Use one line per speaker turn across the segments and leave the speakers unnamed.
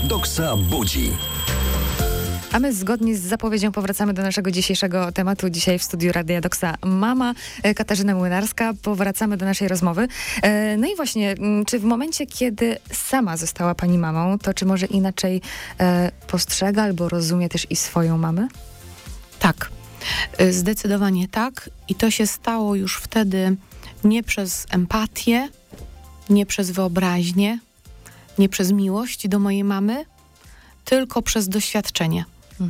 Doksa budzi.
A my zgodnie z zapowiedzią powracamy do naszego dzisiejszego tematu. Dzisiaj w studiu Radia Doksa mama Katarzyna Młynarska. Powracamy do naszej rozmowy. No i właśnie, czy w momencie, kiedy sama została pani mamą, to czy może inaczej postrzega albo rozumie też i swoją mamę?
Tak, zdecydowanie tak. I to się stało już wtedy nie przez empatię, nie przez wyobraźnię, nie przez miłość do mojej mamy, tylko przez doświadczenie.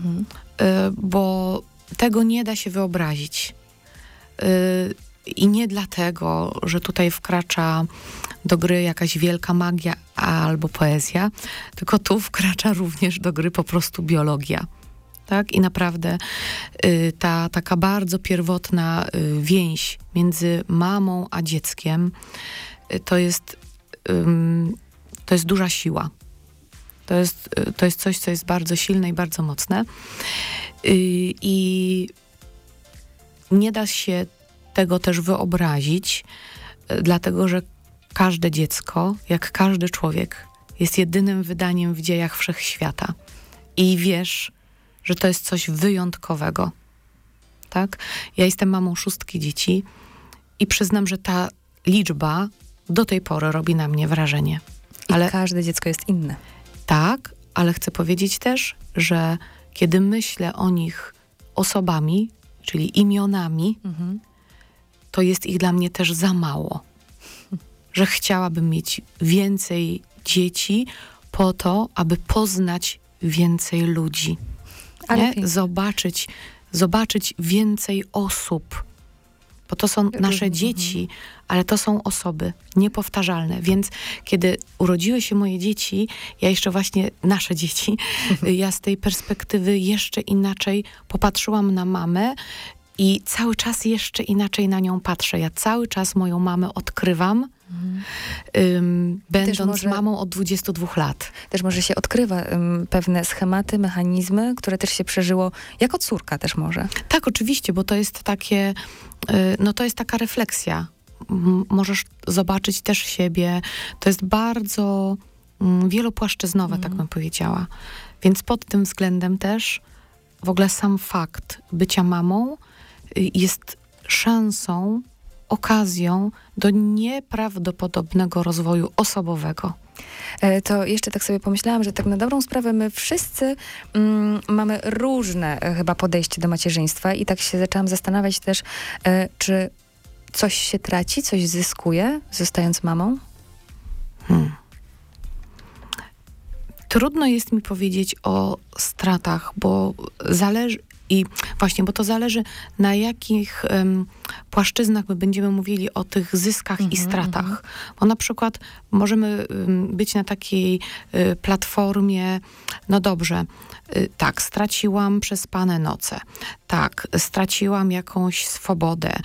Bo tego nie da się wyobrazić. I nie dlatego, że tutaj wkracza do gry jakaś wielka magia albo poezja, tylko tu wkracza również do gry po prostu biologia. Tak? I naprawdę ta taka bardzo pierwotna więź między mamą a dzieckiem to jest duża siła. To jest coś, co jest bardzo silne i bardzo mocne. I nie da się tego też wyobrazić, dlatego że każde dziecko, jak każdy człowiek, jest jedynym wydaniem w dziejach wszechświata. I wiesz, że to jest coś wyjątkowego. Tak? Ja jestem mamą 6 dzieci i przyznam, że ta liczba do tej pory robi na mnie wrażenie.
Ale każde dziecko jest inne.
Tak, ale chcę powiedzieć też, że kiedy myślę o nich osobami, czyli imionami, to jest ich dla mnie też za mało. Że chciałabym mieć więcej dzieci po to, aby poznać więcej ludzi. Ale zobaczyć więcej osób. Bo to są nasze dzieci, ale to są osoby niepowtarzalne. Więc kiedy urodziły się moje dzieci, ja jeszcze właśnie, nasze dzieci, ja z tej perspektywy jeszcze inaczej popatrzyłam na mamę i cały czas jeszcze inaczej na nią patrzę. Ja cały czas moją mamę odkrywam, będąc mamą od 22 lat.
Też może się odkrywa pewne schematy, mechanizmy, które też się przeżyło jako córka też może.
Tak, oczywiście, bo to jest takie, to jest taka refleksja. Możesz zobaczyć też siebie. To jest bardzo wielopłaszczyznowe, tak bym powiedziała. Więc pod tym względem też w ogóle sam fakt bycia mamą jest szansą, okazją do nieprawdopodobnego rozwoju osobowego.
To jeszcze tak sobie pomyślałam, że tak na dobrą sprawę my wszyscy mamy różne chyba podejście do macierzyństwa i tak się zaczęłam zastanawiać też, czy coś się traci, coś zyskuje, zostając mamą?
Trudno jest mi powiedzieć o stratach, bo zależy bo to zależy, na jakich płaszczyznach my będziemy mówili o tych zyskach i stratach. Bo na przykład możemy być na takiej platformie, no dobrze, tak, straciłam przespane noce, tak, straciłam jakąś swobodę,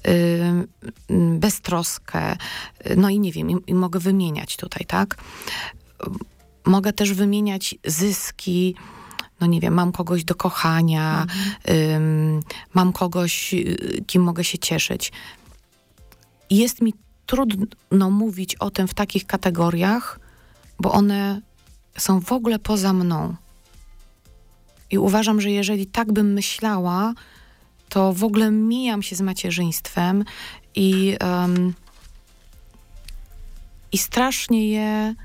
beztroskę, no i nie wiem, i mogę wymieniać tutaj, tak? Mogę też wymieniać zyski, no nie wiem, mam kogoś do kochania, mam kogoś, kim mogę się cieszyć. Jest mi trudno mówić o tym w takich kategoriach, bo one są w ogóle poza mną. I uważam, że jeżeli tak bym myślała, to w ogóle mijam się z macierzyństwem i strasznie je...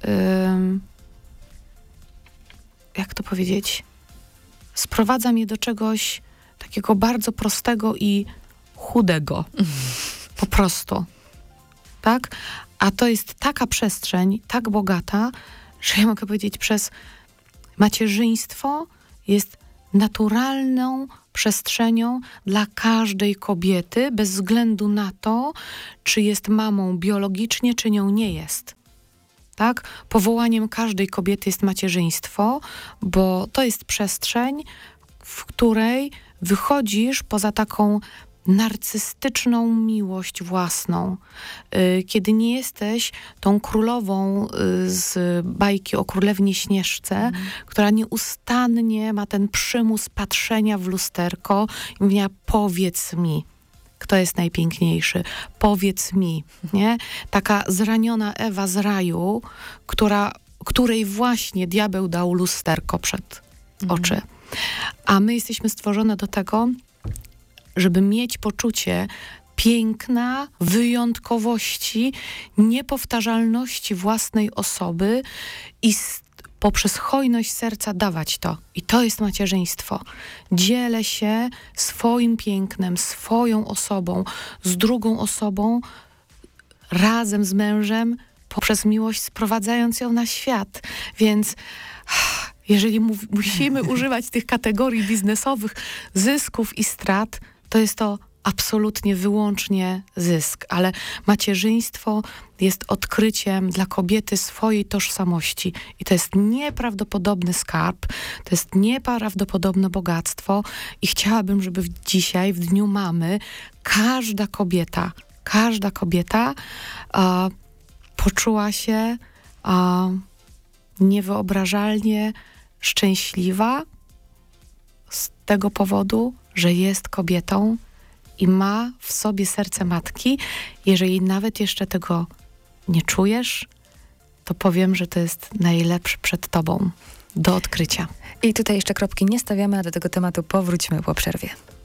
jak to powiedzieć, sprowadzam je do czegoś takiego bardzo prostego i chudego. Po prostu. Tak? A to jest taka przestrzeń, tak bogata, że ja mogę powiedzieć, przez macierzyństwo jest naturalną przestrzenią dla każdej kobiety, bez względu na to, czy jest mamą biologicznie, czy nią nie jest. Tak? Powołaniem każdej kobiety jest macierzyństwo, bo to jest przestrzeń, w której wychodzisz poza taką narcystyczną miłość własną. Kiedy nie jesteś tą królową z bajki o Królewnie Śnieżce, która nieustannie ma ten przymus patrzenia w lusterko i mówienia, powiedz mi, kto jest najpiękniejszy, powiedz mi, nie? Taka zraniona Ewa z raju, której właśnie diabeł dał lusterko przed oczy. A my jesteśmy stworzone do tego, żeby mieć poczucie piękna, wyjątkowości, niepowtarzalności własnej osoby i poprzez hojność serca dawać to. I to jest macierzyństwo. Dzielę się swoim pięknem, swoją osobą, z drugą osobą, razem z mężem, poprzez miłość sprowadzając ją na świat. Więc jeżeli musimy używać tych kategorii biznesowych, zysków i strat, to jest to absolutnie wyłącznie zysk, ale macierzyństwo jest odkryciem dla kobiety swojej tożsamości i to jest nieprawdopodobny skarb, to jest nieprawdopodobne bogactwo i chciałabym, żeby dzisiaj, w Dniu Mamy, każda kobieta poczuła się niewyobrażalnie szczęśliwa z tego powodu, że jest kobietą i ma w sobie serce matki. Jeżeli nawet jeszcze tego nie czujesz, to powiem, że to jest najlepszy przed tobą do odkrycia.
I tutaj jeszcze kropki nie stawiamy, a do tego tematu powróćmy po przerwie.